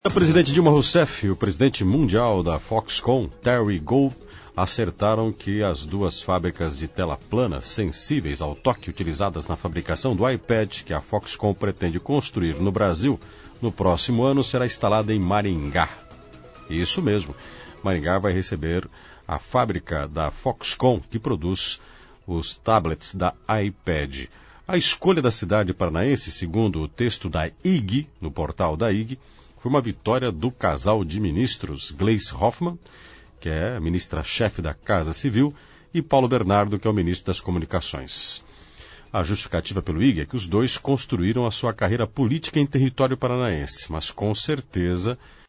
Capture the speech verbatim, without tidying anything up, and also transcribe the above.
O presidente Dilma Rousseff e o presidente mundial da Foxconn, Terry Gou, acertaram que as duas fábricas de tela plana sensíveis ao toque utilizadas na fabricação do iPad que a Foxconn pretende construir no Brasil no próximo ano será instalada em Maringá. Isso mesmo, Maringá vai receber a fábrica da Foxconn que produz os tablets da iPad. A escolha da cidade paranaense, segundo o texto da I G, no portal da I G, foi uma vitória do casal de ministros Gleisi Hoffmann, que é ministra-chefe da Casa Civil, e Paulo Bernardo, que é o ministro das Comunicações. A justificativa pelo I G é que os dois construíram a sua carreira política em território paranaense, mas com certeza